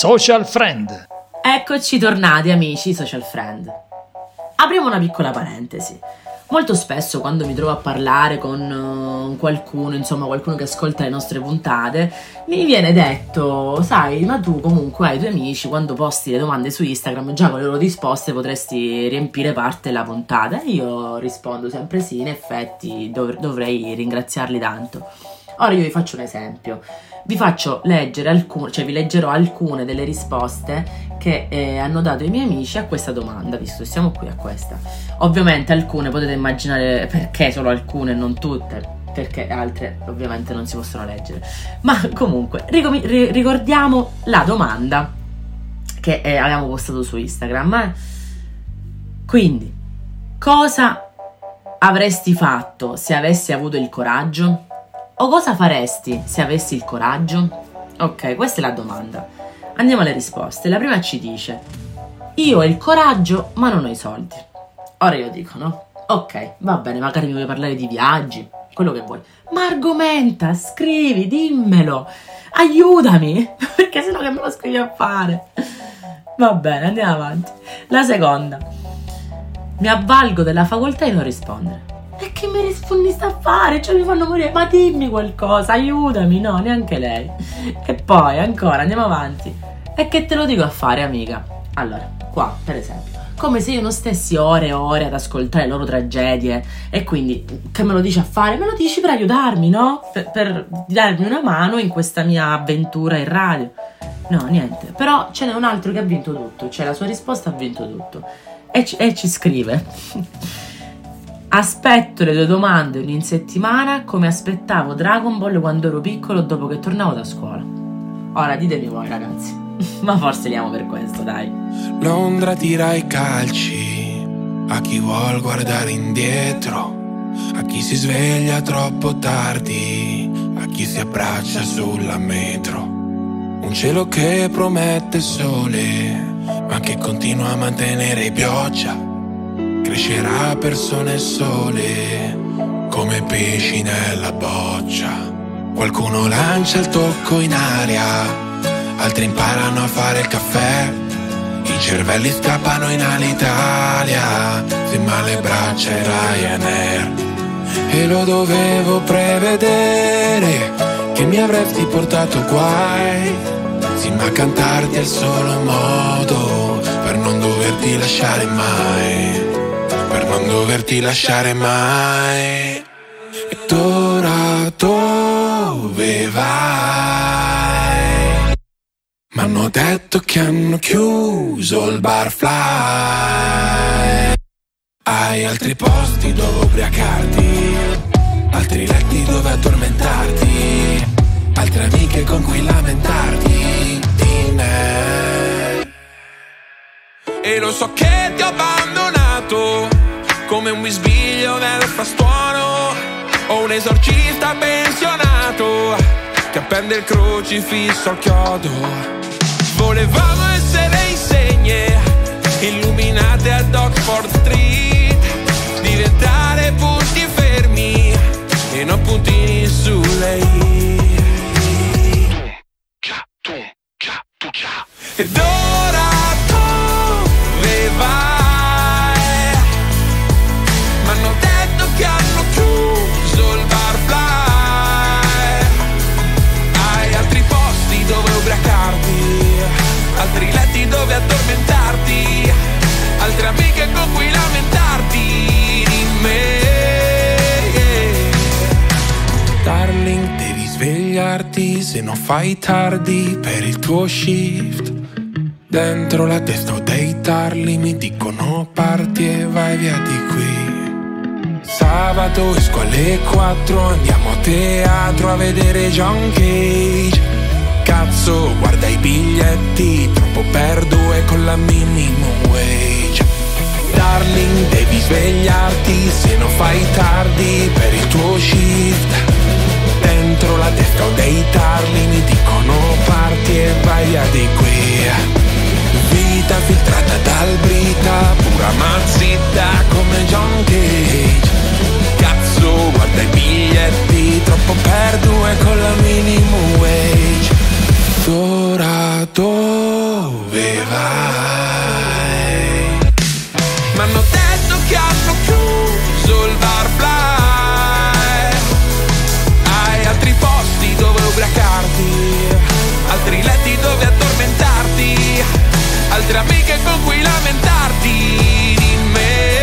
Social Friend. Eccoci tornati amici Social Friend. Apriamo una piccola parentesi. Molto spesso quando mi trovo a parlare con qualcuno, insomma qualcuno che ascolta le nostre puntate, mi viene detto: sai, ma tu comunque hai i tuoi amici, quando posti le domande su Instagram già con le loro risposte potresti riempire parte della puntata. E io rispondo sempre sì, in effetti dovrei ringraziarli tanto. Ora io vi faccio un esempio. Vi faccio leggere vi leggerò alcune delle risposte che hanno dato i miei amici a questa domanda, visto che siamo qui a questa. Ovviamente alcune potete immaginare perché solo alcune e non tutte, perché altre ovviamente non si possono leggere. Ma comunque, ricordiamo la domanda che avevamo postato su Instagram. Quindi, cosa avresti fatto se avessi avuto il coraggio? O cosa faresti se avessi il coraggio? Ok, questa è la domanda. Andiamo alle risposte. La prima ci dice: io ho il coraggio ma non ho i soldi. Ora io dico, no? Ok, va bene, magari mi vuoi parlare di viaggi, quello che vuoi. Ma argomenta, scrivi, dimmelo, aiutami, perché sennò che me lo scrivi a fare? Va bene, andiamo avanti. La seconda: mi avvalgo della facoltà di non rispondere. E che mi rispondi sta a fare? Cioè mi fanno morire, ma dimmi qualcosa, aiutami. No, neanche lei. E poi ancora, andiamo avanti. E che te lo dico a fare, amica? Allora, qua, per esempio, come se io non stessi ore e ore ad ascoltare le loro tragedie. E quindi, che me lo dici a fare? Me lo dici per aiutarmi, no? Per darmi una mano in questa mia avventura in radio. No, niente. Però ce n'è un altro che ha vinto tutto. Cioè la sua risposta ha vinto tutto. E ci scrive: aspetto le tue domande ogni settimana come aspettavo Dragon Ball quando ero piccolo dopo che tornavo da scuola. Ora ditemi voi ragazzi, ma forse li amo per questo, dai. Londra tira i calci a chi vuol guardare indietro, a chi si sveglia troppo tardi, a chi si abbraccia sulla metro. Un cielo che promette sole ma che continua a mantenere pioggia. Crescerà persone sole come pesci nella boccia. Qualcuno lancia il tocco in aria, altri imparano a fare il caffè. I cervelli scappano in Alitalia, se male braccia e Ryanair. E lo dovevo prevedere che mi avresti portato guai. Sì, ma cantarti è il solo modo per non doverti lasciare mai. Per non doverti lasciare mai. Ed ora dove vai? M'hanno detto che hanno chiuso il Barfly. Hai altri posti dove ubriacarti, altri letti dove addormentarti, altre amiche con cui lamentarti di me. E lo so che ti ho abbandonato come un bisbiglio nel frastuono, o un esorcista pensionato che appende il crocifisso al chiodo. Volevamo essere insegne illuminate ad Oxford Street, diventare punti fermi e non puntini sulle i. Ed ora dove vai? M'hanno detto che hanno chiuso il Barfly. Hai altri posti dove ubriacarti, altri letti dove addormentarti, altre amiche con cui lamentarti di me. Darling, devi svegliarti se non fai tardi per il tuo shift. Dentro la testa ho dei tarli, mi dicono parti e vai via di qui. Sabato esco alle 4, andiamo a teatro a vedere John Cage. Cazzo, guarda i biglietti, troppo per due con la minimum wage. Darling, devi svegliarti se non fai tardi per il tuo shift. Dentro la testa ho dei tarli, mi dicono parti e vai via di qui. Vita filtrata dal Brita, pura mazzita come John Cage. Cazzo, guarda i biglietti, troppo per due con la minimum wage. Ora doveva. M'hanno detto che hanno chiuso il barfly, hai altri posti dove ubriacarti, altri letti dove addormentarti, altre amiche con cui lamentarti di me.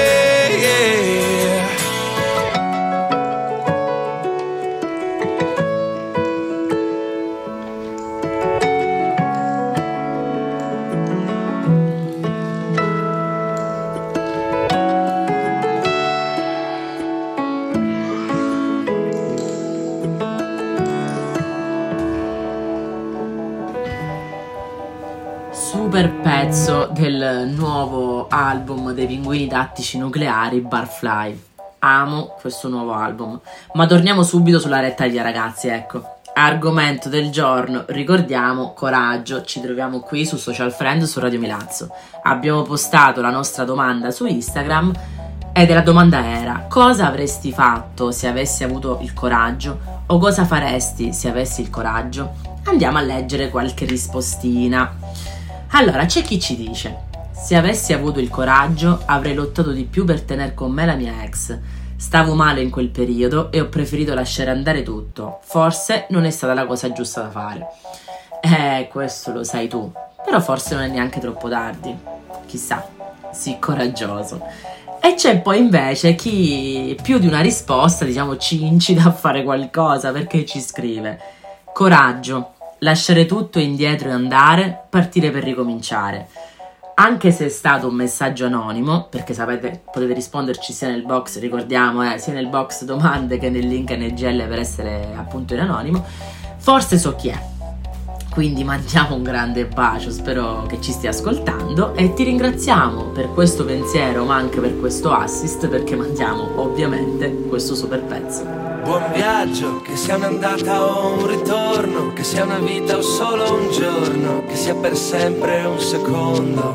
Super pezzo del nuovo album dei Pinguini Tattici Nucleari, Barfly. Amo questo nuovo album. Ma torniamo subito sulla rettaglia, ragazzi, ecco. Argomento del giorno, ricordiamo, coraggio. Ci troviamo qui su Social Friend, su Radio Milazzo. Abbiamo postato la nostra domanda su Instagram e la domanda era: cosa avresti fatto se avessi avuto il coraggio? O cosa faresti se avessi il coraggio? Andiamo a leggere qualche rispostina. Allora, c'è chi ci dice: se avessi avuto il coraggio avrei lottato di più per tenere con me la mia ex. Stavo male in quel periodo e ho preferito lasciare andare tutto. Forse non è stata la cosa giusta da fare. Questo lo sai tu. Però forse non è neanche troppo tardi. Chissà, sii coraggioso. E c'è poi invece chi più di una risposta, diciamo, ci incita a fare qualcosa, perché ci scrive: coraggio, lasciare tutto indietro e andare, partire per ricominciare. Anche se è stato un messaggio anonimo, perché sapete, potete risponderci sia nel box, ricordiamo, sia nel box domande che nel link NGL per essere appunto in anonimo, forse so chi è. Quindi mandiamo un grande bacio, spero che ci stia ascoltando e ti ringraziamo per questo pensiero, ma anche per questo assist, perché mandiamo ovviamente questo super pezzo. Buon viaggio, che sia un'andata o un ritorno, che sia una vita o solo un giorno, che sia per sempre un secondo.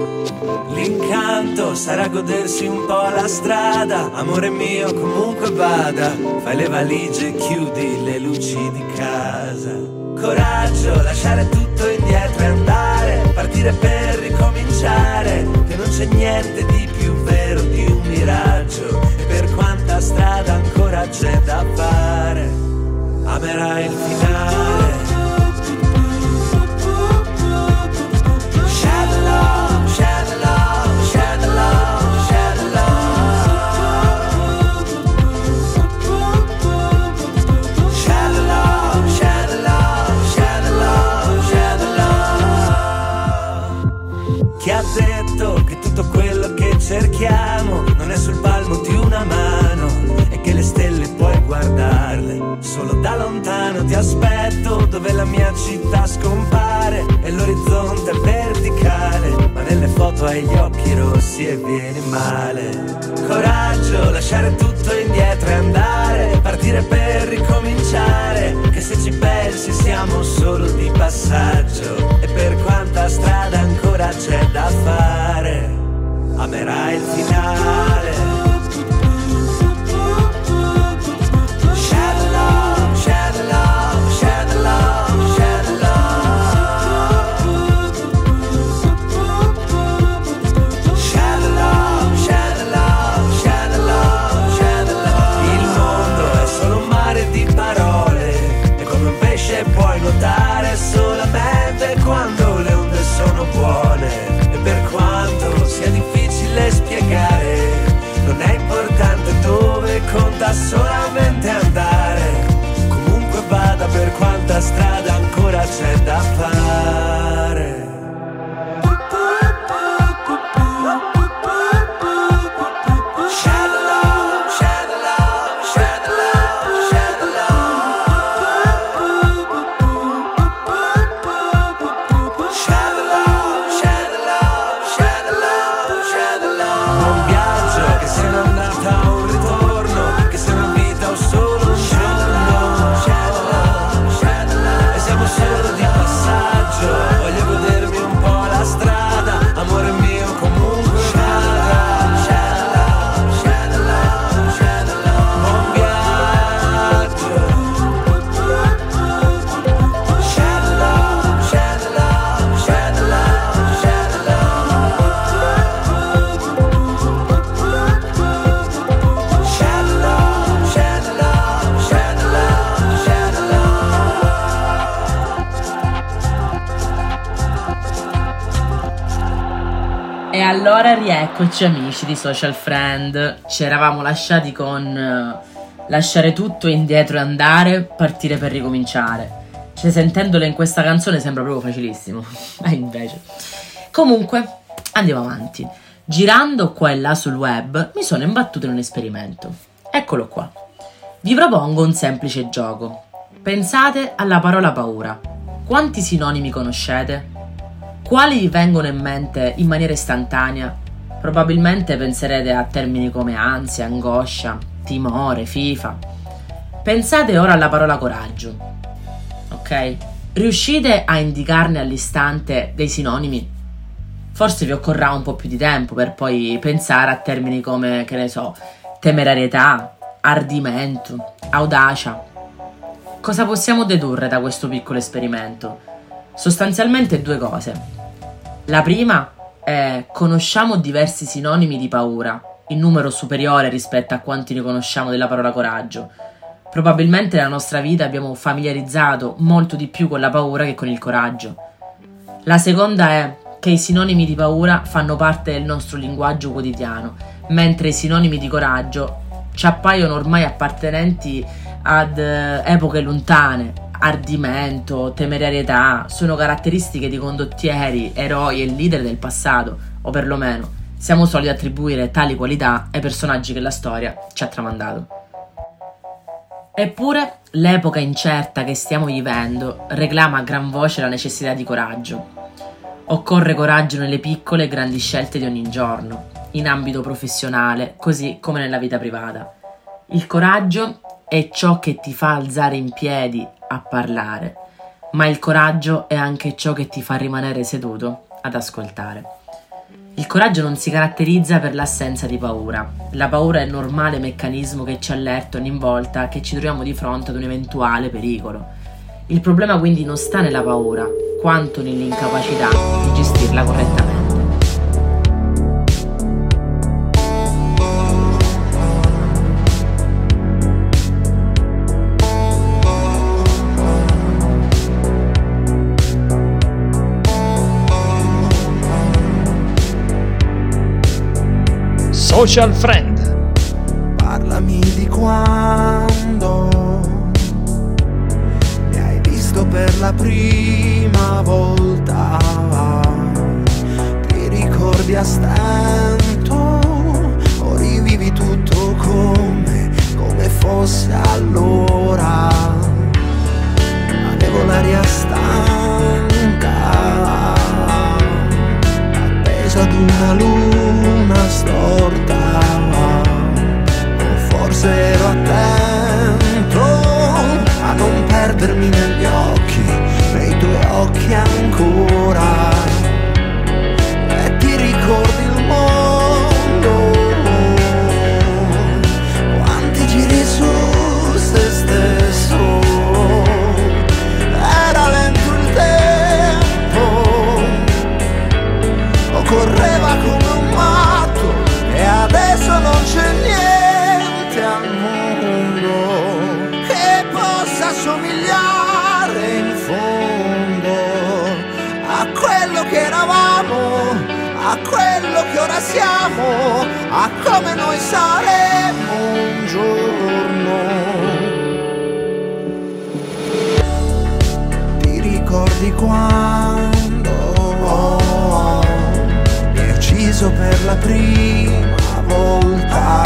L'incanto sarà godersi un po' la strada, amore mio comunque vada, fai le valigie e chiudi le luci di casa. Coraggio, lasciare tutto indietro e andare, partire per ricominciare, che non c'è niente di più vero di un miraggio, e per quanta strada ancora c'è da fare, amerai il finale. Share the love, share the love, share the love, share the love. Share the love, share the love, share the love, share the love. Chi ha detto che tutto quello che cerchiamo non è sul palmo di una mano e che le stelle puoi guardarle solo da lontano? Ti aspetto dove la mia città scompare e l'orizzonte è verticale, ma nelle foto hai gli occhi rossi e vieni male. Coraggio, lasciare tutto indietro e andare, partire per ricominciare, che se ci pensi siamo solo di passaggio, e per quanta strada ancora c'è da fare, amerai il finale. Share the love, share the love, share the love, share the love. Share the love, share the love, share the love, share the love. Il mondo è solo un mare di parole e come un pesce puoi nuotare solamente quando le onde sono buone, e per quanto sia difficile spiegare, E allora rieccoci amici di Social Friend. Ci eravamo lasciati con lasciare tutto indietro e andare, partire per ricominciare. Cioè, sentendole in questa canzone sembra proprio facilissimo. E invece. Comunque, andiamo avanti. Girando qua e là sul web mi sono imbattuto in un esperimento. Eccolo qua. Vi propongo un semplice gioco. Pensate alla parola paura. Quanti sinonimi conoscete? Quali vi vengono in mente in maniera istantanea? Probabilmente penserete a termini come ansia, angoscia, timore, fifa. Pensate ora alla parola coraggio. Ok? Riuscite a indicarne all'istante dei sinonimi? Forse vi occorrerà un po' più di tempo per poi pensare a termini come, che ne so, temerarietà, ardimento, audacia. Cosa possiamo dedurre da questo piccolo esperimento? Sostanzialmente due cose. La prima è: conosciamo diversi sinonimi di paura, in numero superiore rispetto a quanti ne conosciamo della parola coraggio. Probabilmente nella nostra vita abbiamo familiarizzato molto di più con la paura che con il coraggio. La seconda è che i sinonimi di paura fanno parte del nostro linguaggio quotidiano, mentre i sinonimi di coraggio ci appaiono ormai appartenenti ad epoche lontane. Ardimento, temerarietà sono caratteristiche di condottieri, eroi e leader del passato, o perlomeno siamo soliti attribuire tali qualità ai personaggi che la storia ci ha tramandato. Eppure l'epoca incerta che stiamo vivendo reclama a gran voce la necessità di coraggio. Occorre coraggio nelle piccole e grandi scelte di ogni giorno, in ambito professionale così come nella vita privata. Il coraggio è ciò che ti fa alzare in piedi a parlare, ma il coraggio è anche ciò che ti fa rimanere seduto ad ascoltare. Il coraggio non si caratterizza per l'assenza di paura. La paura è il normale meccanismo che ci allerta ogni volta che ci troviamo di fronte ad un eventuale pericolo. Il problema quindi non sta nella paura, quanto nell'incapacità di gestirla correttamente. Social Friend. Parlami di quando mi hai visto per la prima volta. Ti ricordi a stento o rivivi tutto come fosse allora? Avevo l'aria stanca, appesa ad una luna storta, o forse ero attento a non perdermi negli occhi, nei tuoi occhi ancora, e ti ricordi il mondo, quanti giri su se stesso, era lento il tempo, correva come un matto, e adesso non c'è niente al mondo che possa somigliare in fondo a quello che eravamo, a quello che ora siamo, a come noi saremo un giorno. Ti ricordi quando per la prima volta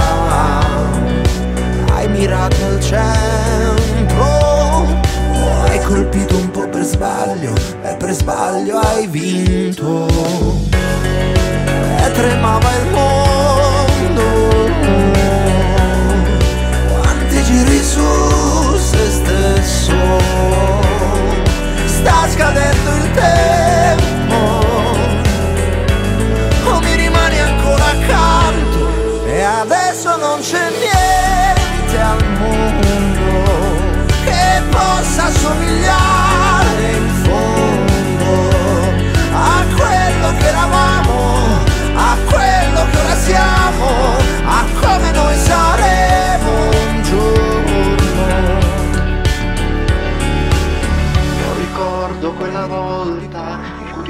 hai mirato al centro, hai colpito un po' per sbaglio e per sbaglio hai vinto, e tremava il mondo, quanti giri su se stesso, sta scadendo il tempo, e adesso non c'è niente al mondo che possa somigliare in fondo a quello che eravamo, a quello che ora siamo.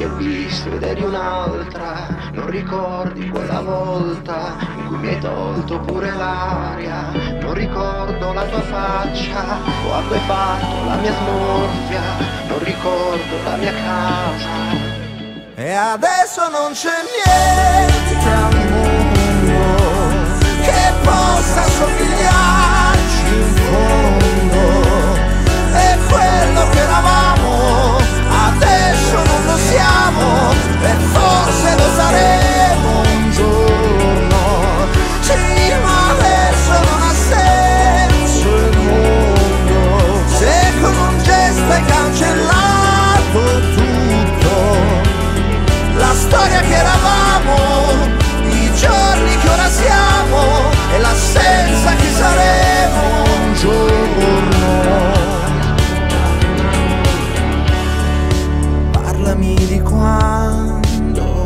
ti ho visto ed eri un'altra. Non ricordi quella volta in cui mi hai tolto pure l'aria. Non ricordo la tua faccia o a cui hai fatto la mia smorfia. Non ricordo la mia casa. E adesso non c'è niente al mondo che possa somigliarci in fondo. E quello che eravamo adesso non lo siamo, e forse lo saremo un giorno. Sì, ma adesso non ha senso il mondo, se con un gesto hai cancellato tutto. La storia che eravamo, i giorni che ora siamo, e l'assenza che saremo un giorno. Parlami di quando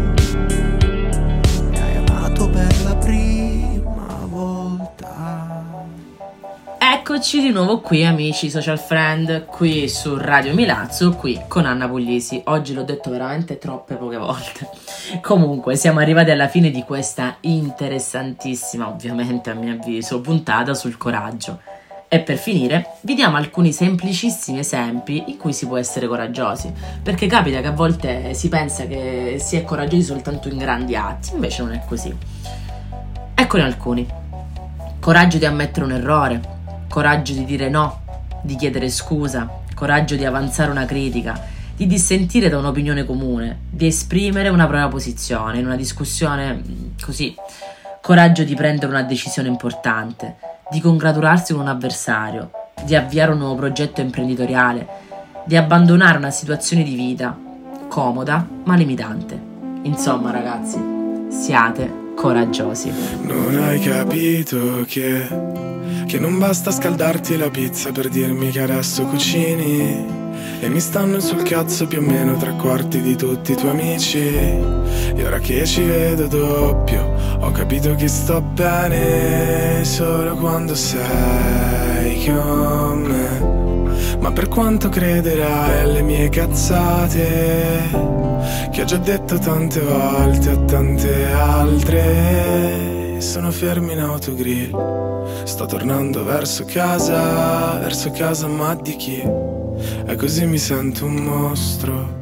mi hai amato per la prima volta. Eccoci di nuovo qui, amici social friend, qui su Radio Milazzo, qui con Anna Puglisi. Oggi l'ho detto veramente troppe poche volte. Comunque siamo arrivati alla fine di questa interessantissima, ovviamente a mio avviso, puntata sul coraggio. E per finire vi diamo alcuni semplicissimi esempi in cui si può essere coraggiosi, perché capita che a volte si pensa che si è coraggiosi soltanto in grandi atti, invece non è così. Eccone alcuni. Coraggio di ammettere un errore, coraggio di dire no, di chiedere scusa, coraggio di avanzare una critica, di dissentire da un'opinione comune, di esprimere una propria posizione in una discussione così, coraggio di prendere una decisione importante, di congratularsi con un avversario, di avviare un nuovo progetto imprenditoriale, di abbandonare una situazione di vita comoda ma limitante. Insomma, ragazzi, siate coraggiosi. Non hai capito che non basta scaldarti la pizza per dirmi che adesso cucini, e mi stanno sul cazzo più o meno 3/4 di tutti i tuoi amici. E ora che ci vedo doppio ho capito che sto bene solo quando sei con me. Ma per quanto crederai alle mie cazzate, che ho già detto tante volte a tante altre, sono fermo in autogrill, sto tornando verso casa ma di chi? E così mi sento un mostro,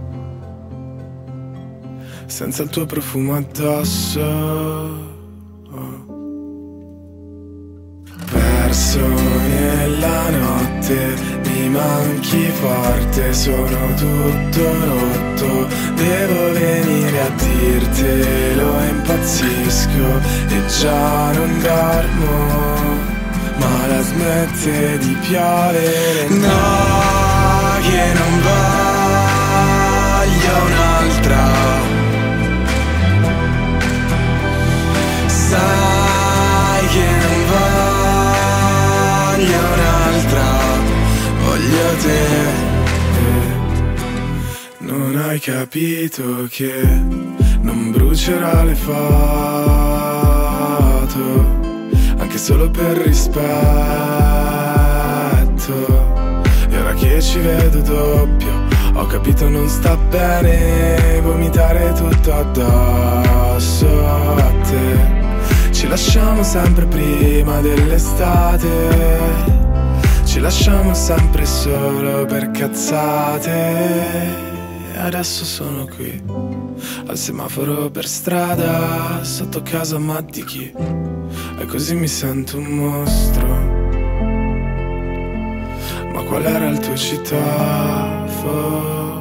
senza il tuo profumo addosso. Perso nella notte, mi manchi forte, sono tutto rotto, devo venire a dirtelo, impazzisco e già non dormo, ma la smette di piovere. No, che non voglio un'altra, sai che non voglio un'altra, voglio te. Non hai capito che non brucerò le foto, anche solo per rispetto. E ora che ci vedo doppio ho capito non sta bene vomitare tutto addosso a te. Ci lasciamo sempre prima dell'estate, ci lasciamo sempre solo per cazzate. E adesso sono qui al semaforo per strada, sotto casa ma di chi? E così mi sento un mostro. Ma qual era il tuo citofono?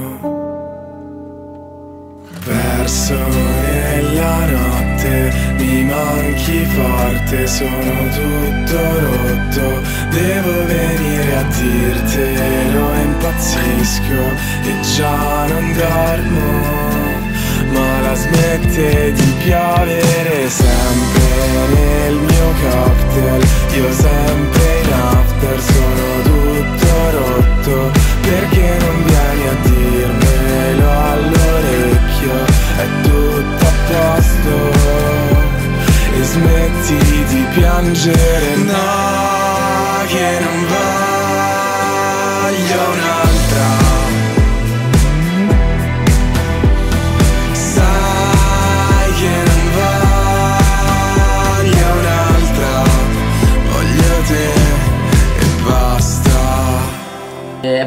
Perso nella notte, mi manchi forte, sono tutto rotto, devo venire a dirtelo, impazzisco e già non dormo, ma la smette di piovere sempre nel mio cocktail, io sempre in after, sono tutto rotto, perché non vieni a dirmelo all'orecchio, è tutto a posto, e smetti di piangere. No, che non voglio un'altra,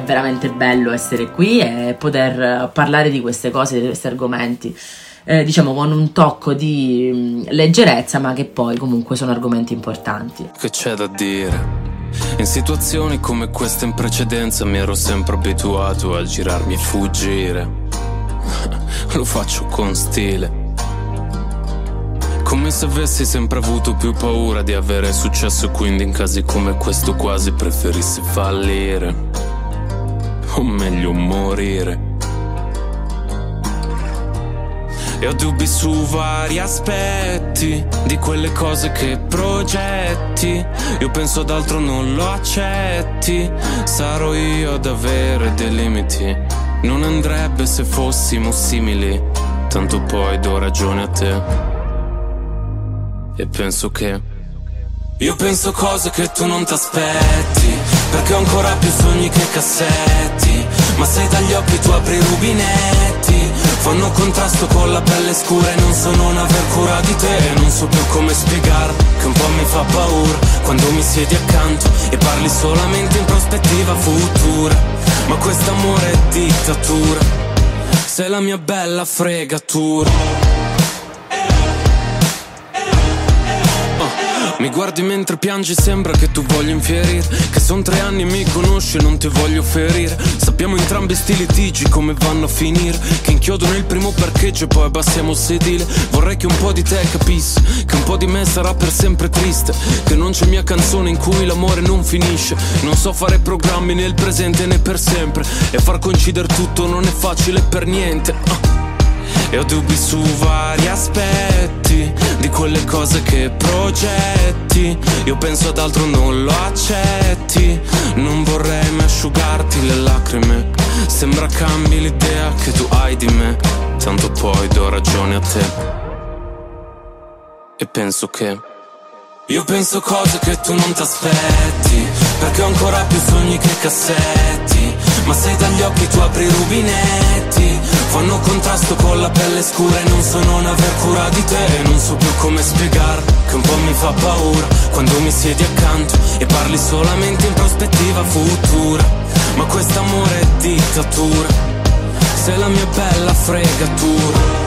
veramente bello essere qui e poter parlare di queste cose, di questi argomenti, diciamo con un tocco di leggerezza, ma che poi comunque sono argomenti importanti. Che c'è da dire? In situazioni come queste in precedenza mi ero sempre abituato a girarmi e fuggire. Lo faccio con stile, come se avessi sempre avuto più paura di avere successo, quindi in casi come questo quasi preferissi fallire, o meglio morire. E ho dubbi su vari aspetti di quelle cose che progetti. Io penso ad altro, non lo accetti. Sarò io ad avere dei limiti. Non andrebbe se fossimo simili. Tanto poi do ragione a te. E penso che io penso cose che tu non t'aspetti, perché ho ancora più sogni che cassetti. Ma se dagli occhi tu apri i rubinetti, fanno contrasto con la pelle scura e non so non aver cura di te. E non so più come spiegare che un po' mi fa paura quando mi siedi accanto e parli solamente in prospettiva futura. Ma quest'amore è dittatura, sei la mia bella fregatura. Mi guardi mentre piangi, sembra che tu voglia infierire, che son 3 anni e mi conosci e non ti voglio ferire. Sappiamo entrambi sti litigi come vanno a finire, che inchiodo nel primo parcheggio e poi abbassiamo il sedile. Vorrei che un po' di te capisse che un po' di me sarà per sempre triste, che non c'è mia canzone in cui l'amore non finisce. Non so fare programmi né il presente né per sempre, e far coincidere tutto non è facile per niente. E ho dubbi su vari aspetti di quelle cose che progetti. Io penso ad altro, non lo accetti. Non vorrei mai asciugarti le lacrime. Sembra cambi l'idea che tu hai di me. Tanto poi do ragione a te. E penso che io penso cose che tu non t'aspetti, perché ho ancora più sogni che cassetti. Ma se dagli occhi tu apri i rubinetti, fanno contrasto con la pelle scura e non so non aver cura di te. E non so più come spiegare che un po' mi fa paura quando mi siedi accanto e parli solamente in prospettiva futura. Ma quest'amore è dittatura, sei la mia bella fregatura.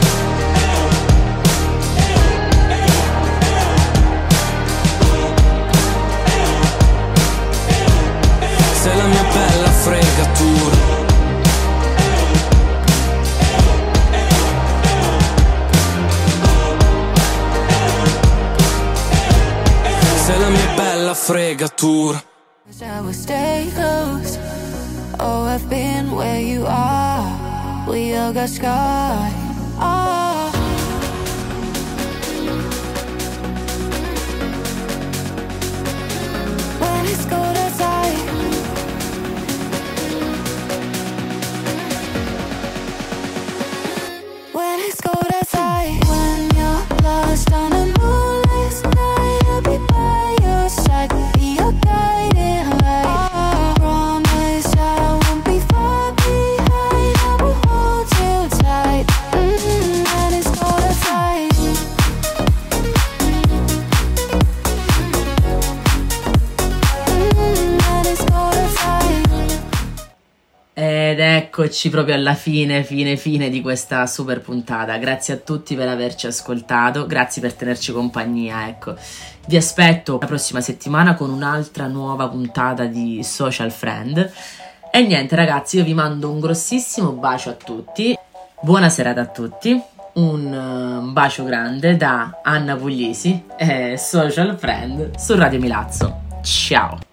Sei la mia bella fregatura. Sei la mia bella fregatura. I will stay close. Oh, I've been where you are. We all got scars. Oh. When it's cold outside, when it's cold outside, when you're lost on a moonless night, I'll be by your side, be your guiding light. I promise I won't be far behind, I will hold you tight. When it's cold outside. When it's cold outside. Ed eccoci proprio alla fine di questa super puntata. Grazie a tutti per averci ascoltato, grazie per tenerci compagnia, ecco. Vi aspetto la prossima settimana con un'altra nuova puntata di Social Friend. E niente ragazzi, io vi mando un grossissimo bacio a tutti, buona serata a tutti, un bacio grande da Anna Puglisi e Social Friend su Radio Milazzo. Ciao!